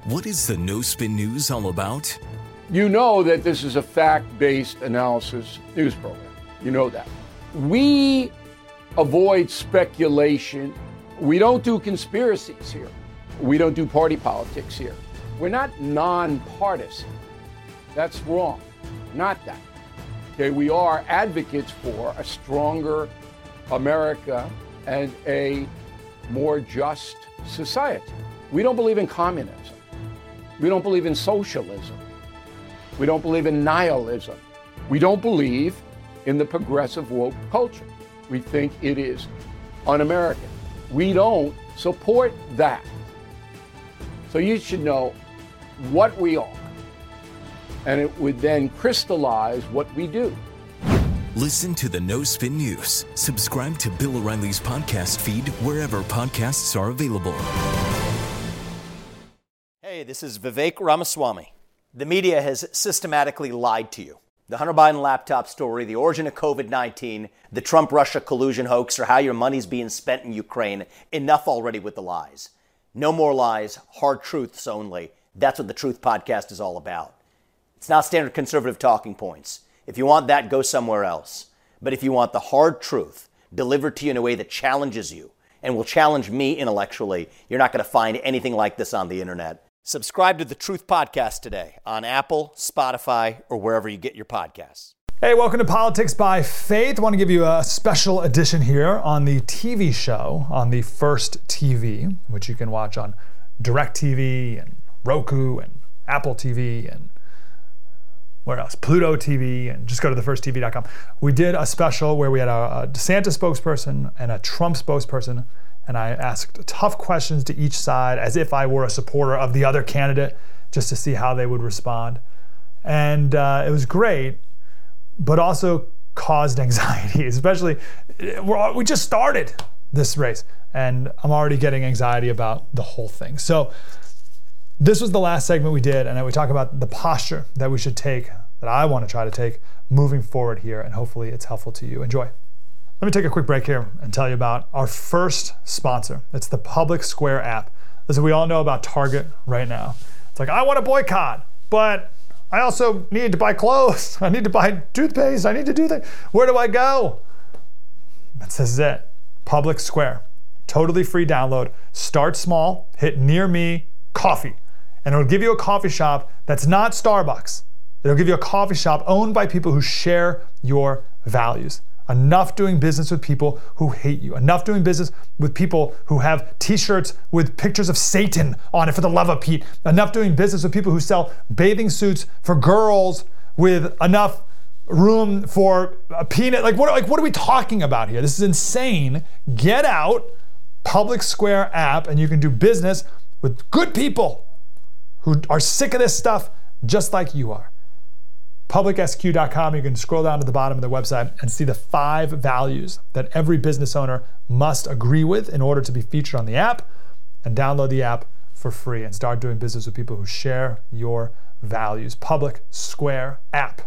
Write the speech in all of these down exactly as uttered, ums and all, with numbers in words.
What is the No Spin News all about? You know that this is a fact-based analysis news program. You know that. We avoid speculation. We don't do conspiracies here. We don't do party politics here. We're not nonpartisan. That's wrong. Not that. Okay, we are advocates for a stronger America and a more just society. We don't believe in communism. We don't believe in socialism. We don't believe in nihilism. We don't believe in the progressive woke culture. We think it is un-American. We don't support that. So you should know what we are, and it would then crystallize what we do. Listen to the No Spin News. Subscribe to Bill O'Reilly's podcast feed wherever podcasts are available. Hey, this is Vivek Ramaswamy. The media has systematically lied to you. The Hunter Biden laptop story, the origin of covid nineteen, the Trump-Russia collusion hoax, or how your money's being spent in Ukraine. Enough already with the lies. No more lies, hard truths only. That's what the Truth Podcast is all about. It's not standard conservative talking points. If you want that, go somewhere else. But if you want the hard truth delivered to you in a way that challenges you and will challenge me intellectually, you're not going to find anything like this on the internet. Subscribe to the Truth Podcast today on Apple, Spotify, or wherever you get your podcasts. Hey, welcome to Politics by Faith. I want to give you a special edition here on the T V show on the First T V, which you can watch on DirecTV and Roku and Apple T V and where else? Pluto T V, and just go to the first T V dot com. We did a special where we had a, a DeSantis spokesperson and a Trump spokesperson, and I asked tough questions to each side as if I were a supporter of the other candidate, just to see how they would respond. And uh, it was great, but also caused anxiety, especially, we're, we just started this race, and I'm already getting anxiety about the whole thing. So this was the last segment we did, and we talk about the posture that we should take, that I want to try to take moving forward here, and hopefully it's helpful to you. Enjoy. Let me take a quick break here and tell you about our first sponsor. It's the Public Square app. Listen, we all know about Target right now. It's like, I want to boycott, but I also need to buy clothes. I need to buy toothpaste. I need to do that. Where do I go? This is it. Public Square. Totally free download. Start small. Hit near me coffee. And it'll give you a coffee shop that's not Starbucks. It'll give you a coffee shop owned by people who share your values. Enough doing business with people who hate you. Enough doing business with people who have t-shirts with pictures of Satan on it for the love of Pete. Enough doing business with people who sell bathing suits for girls with enough room for a peanut. Like what, like, what are we talking about here? This is insane. Get out, Public Square app, and you can do business with good people who are sick of this stuff just like you are. public S Q dot com, you can scroll down to the bottom of the website and see the five values that every business owner must agree with in order to be featured on the app, and download the app for free and start doing business with people who share your values. Public Square app.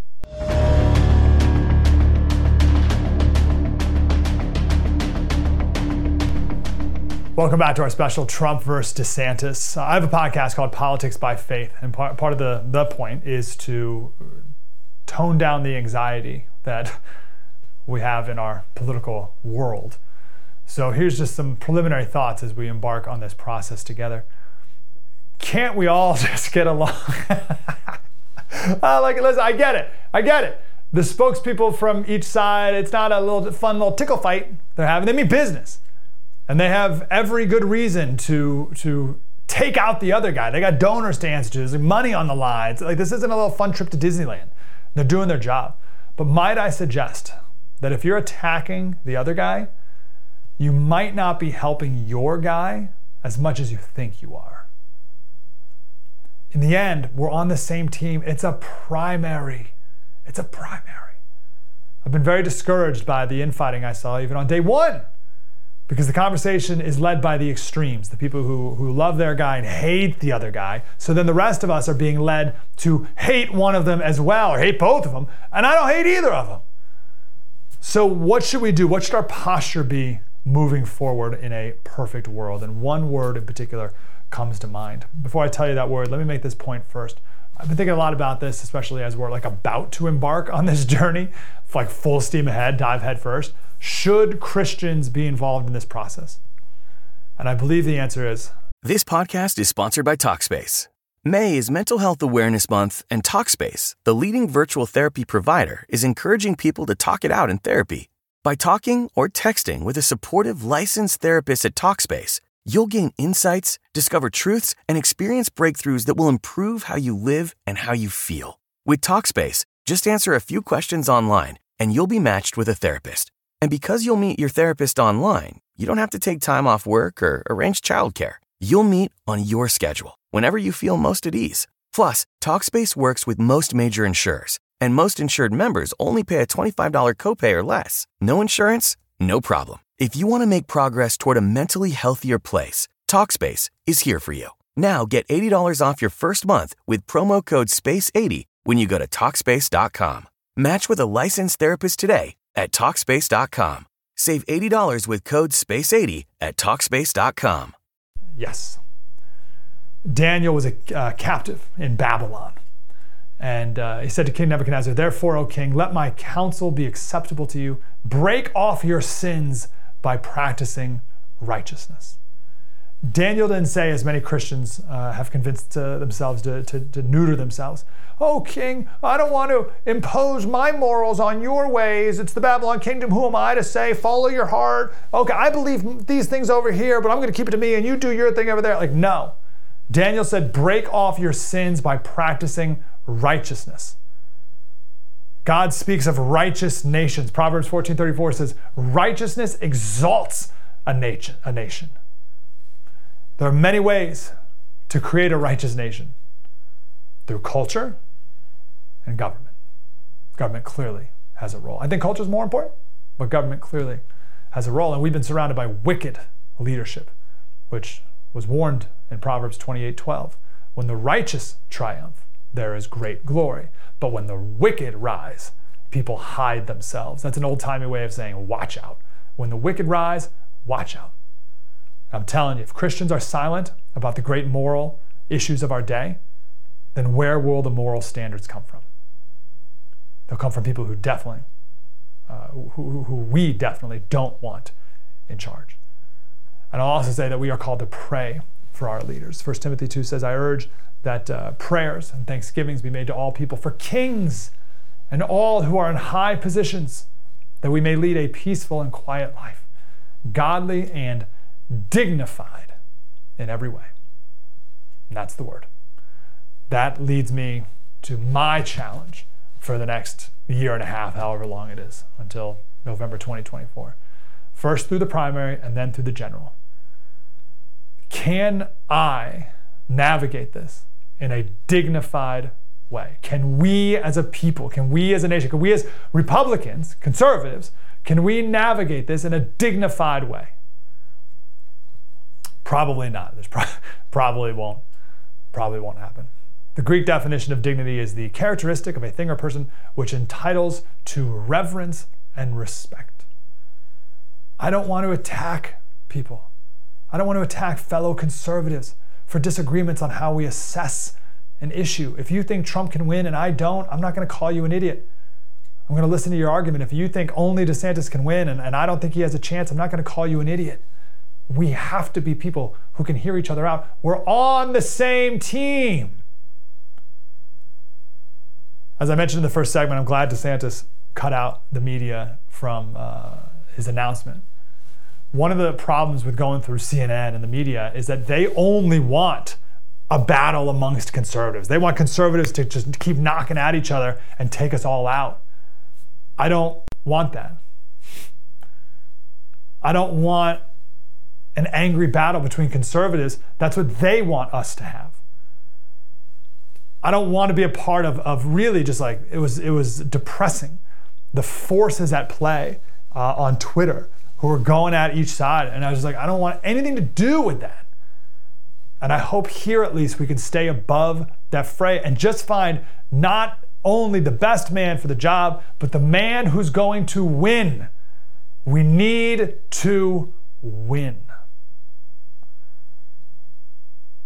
Welcome back to our special Trump versus DeSantis. I have a podcast called Politics by Faith, and part, part of the, the point is to tone down the anxiety that we have in our political world. So here's just some preliminary thoughts as we embark on this process together. Can't we all just get along? uh, like, listen, I get it. I get it. The spokespeople from each side, it's not a little fun little tickle fight they're having. They mean business. And they have every good reason to to take out the other guy. They got donor stands to do. There's money on the line. It's like, this isn't a little fun trip to Disneyland. They're doing their job. But might I suggest that if you're attacking the other guy, you might not be helping your guy as much as you think you are. In the end, we're on the same team. It's a primary. It's a primary. I've been very discouraged by the infighting I saw even on day one, because the conversation is led by the extremes, the people who, who love their guy and hate the other guy. So then the rest of us are being led to hate one of them as well, or hate both of them, and I don't hate either of them. So what should we do? What should our posture be moving forward in a perfect world? And one word in particular comes to mind. Before I tell you that word, let me make this point first. I've been thinking a lot about this, especially as we're like about to embark on this journey, like full steam ahead, dive head first. Should Christians be involved in this process? And I believe the answer is... This podcast is sponsored by Talkspace. May is Mental Health Awareness Month, and Talkspace, the leading virtual therapy provider, is encouraging people to talk it out in therapy. By talking or texting with a supportive licensed therapist at Talkspace, you'll gain insights, discover truths, and experience breakthroughs that will improve how you live and how you feel. With Talkspace, just answer a few questions online, and you'll be matched with a therapist. And because you'll meet your therapist online, you don't have to take time off work or arrange childcare. You'll meet on your schedule, whenever you feel most at ease. Plus, Talkspace works with most major insurers, and most insured members only pay a twenty-five dollars copay or less. No insurance? No problem. If you want to make progress toward a mentally healthier place, Talkspace is here for you. Now get eighty dollars off your first month with promo code space eighty when you go to Talkspace dot com. Match with a licensed therapist today at Talkspace dot com. Save eighty dollars with code space eighty at Talkspace dot com. Yes. Daniel was a uh, captive in Babylon. And uh, he said to King Nebuchadnezzar, "Therefore, O king, let my counsel be acceptable to you. Break off your sins by practicing righteousness." Daniel didn't say, as many Christians uh, have convinced uh, themselves to, to, to neuter themselves, "Oh, king, I don't want to impose my morals on your ways. It's the Babylon kingdom. Who am I to say, follow your heart? Okay, I believe these things over here, but I'm going to keep it to me, and you do your thing over there." Like, no. Daniel said, break off your sins by practicing righteousness. God speaks of righteous nations. Proverbs fourteen thirty-four says, righteousness exalts a nation. A nation. There are many ways to create a righteous nation. Through culture and government. Government clearly has a role. I think culture is more important, but government clearly has a role. And we've been surrounded by wicked leadership, which was warned in Proverbs twenty-eight twelve. When the righteous triumph, there is great glory. But when the wicked rise, people hide themselves. That's an old-timey way of saying, watch out. When the wicked rise, watch out. I'm telling you, if Christians are silent about the great moral issues of our day, then where will the moral standards come from? They'll come from people who definitely, uh, who, who we definitely don't want in charge. And I'll also say that we are called to pray for our leaders. First Timothy two says, "I urge that uh, prayers and thanksgivings be made to all people, for kings and all who are in high positions, that we may lead a peaceful and quiet life, godly and dignified in every way." And that's the word. That leads me to my challenge for the next year and a half, however long it is, until November twenty twenty-four. First through the primary and then through the general. Can I navigate this in a dignified way? Can we as a people, can we as a nation, can we as Republicans, conservatives, can we navigate this in a dignified way? Probably not. There's pro- probably won't. Probably won't happen. The Greek definition of dignity is the characteristic of a thing or person which entitles to reverence and respect. I don't want to attack people. I don't want to attack fellow conservatives for disagreements on how we assess an issue. If you think Trump can win and I don't, I'm not going to call you an idiot. I'm going to listen to your argument. If you think only DeSantis can win and, and I don't think he has a chance, I'm not going to call you an idiot. We have to be people who can hear each other out. We're on the same team. As I mentioned in the first segment, I'm glad DeSantis cut out the media from uh, his announcement. One of the problems with going through C N N and the media is that they only want a battle amongst conservatives. They want conservatives to just keep knocking at each other and take us all out. I don't want that. I don't want an angry battle between conservatives. That's what they want us to have. I don't want to be a part of, of really just like, it was, it was depressing. The forces at play uh, on Twitter who were going at each side. And I was just like, I don't want anything to do with that. And I hope here at least we can stay above that fray and just find not only the best man for the job, but the man who's going to win. We need to win.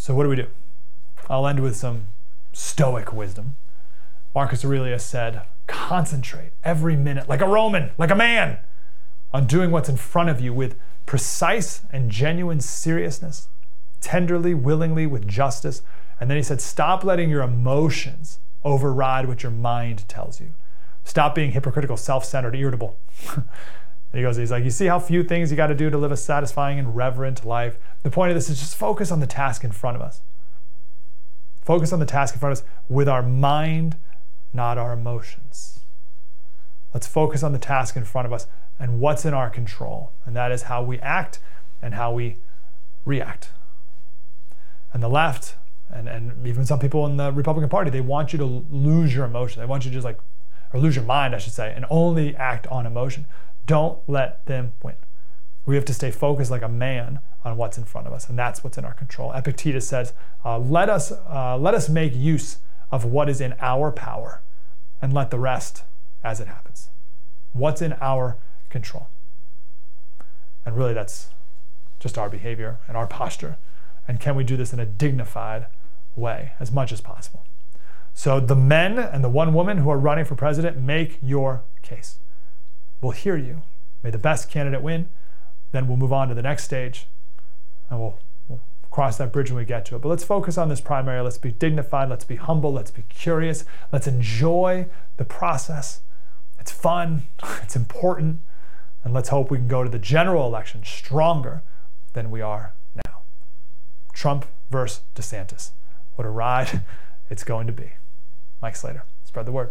So what do we do? I'll end with some Stoic wisdom. Marcus Aurelius said, concentrate every minute like a Roman, like a man, on doing what's in front of you with precise and genuine seriousness, tenderly, willingly, with justice. And then he said, stop letting your emotions override what your mind tells you. Stop being hypocritical, self-centered, irritable. And he goes, he's like, you see how few things you got to do to live a satisfying and reverent life? The point of this is just focus on the task in front of us. Focus on the task in front of us with our mind, not our emotions. Let's focus on the task in front of us and what's in our control. And that is how we act and how we react. And the left, and, and even some people in the Republican Party, they want you to lose your emotion. They want you to just like, or lose your mind, I should say, and only act on emotion. Don't let them win. We have to stay focused like a man on what's in front of us, and that's what's in our control. Epictetus says, uh, let us uh, let us make use of what is in our power and let the rest as it happens. What's in our control? And really that's just our behavior and our posture. And can we do this in a dignified way as much as possible? So the men and the one woman who are running for president, make your case. We'll hear you. May the best candidate win. Then we'll move on to the next stage and we'll, we'll cross that bridge when we get to it. But let's focus on this primary. Let's be dignified. Let's be humble. Let's be curious. Let's enjoy the process. It's fun. It's important. And let's hope we can go to the general election stronger than we are now. Trump versus DeSantis. What a ride it's going to be. Mike Slater, spread the word.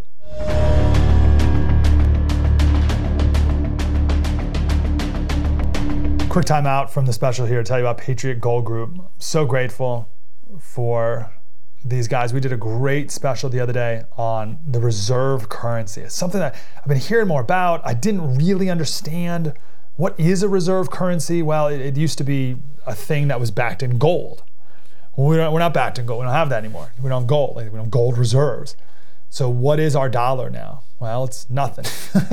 Quick time out from the special here to tell you about Patriot Gold Group. So grateful for these guys. We did a great special the other day on the reserve currency. It's something that I've been hearing more about. I didn't really understand what is a reserve currency. Well, it, it used to be a thing that was backed in gold. We're not, we're not backed in gold. We don't have that anymore. We don't have gold. Like, we don't have gold reserves. So what is our dollar now? Well, it's nothing.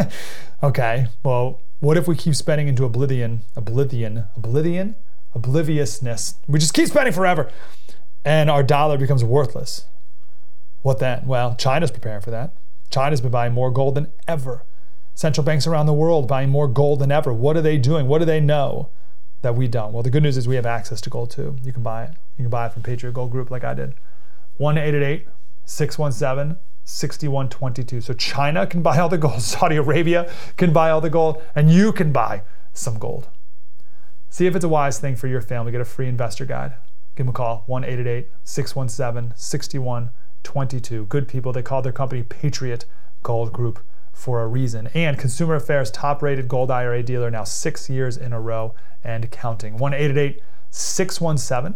Okay, well, what if we keep spending into oblivion, oblivion, oblivion, obliviousness? We just keep spending forever and our dollar becomes worthless. What then? Well, China's preparing for that. China's been buying more gold than ever. Central banks around the world buying more gold than ever. What are they doing? What do they know that we don't? Well, the good news is we have access to gold too. You can buy it. You can buy it from Patriot Gold Group like I did. one eight eight eight, six one seven, six one two two. So China can buy all the gold. Saudi Arabia can buy all the gold. And you can buy some gold. See if it's a wise thing for your family. Get a free investor guide. Give them a call. one eight eight eight, six one seven, six one two two. Good people. They call their company Patriot Gold Group for a reason. And Consumer Affairs top-rated gold I R A dealer now six years in a row and counting. one eight eight eight, six one seven,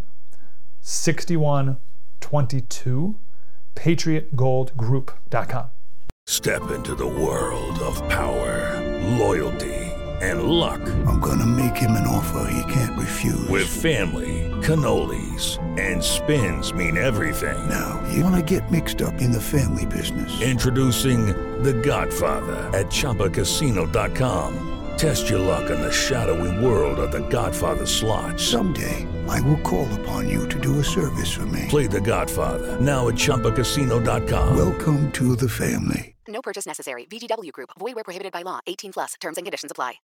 six one two two. patriot gold group dot com. Step into the world of power, loyalty, and luck. I'm gonna make him an offer he can't refuse. With family, cannolis, and spins mean everything. Now, you wanna get mixed up in the family business. Introducing The Godfather at Chumba Casino dot com. Test your luck in the shadowy world of The Godfather slot. Someday, I will call upon you to do a service for me. Play The Godfather, now at Chumba Casino dot com. Welcome to the family. No purchase necessary. V G W Group. Void where prohibited by law. eighteen plus. Terms and conditions apply.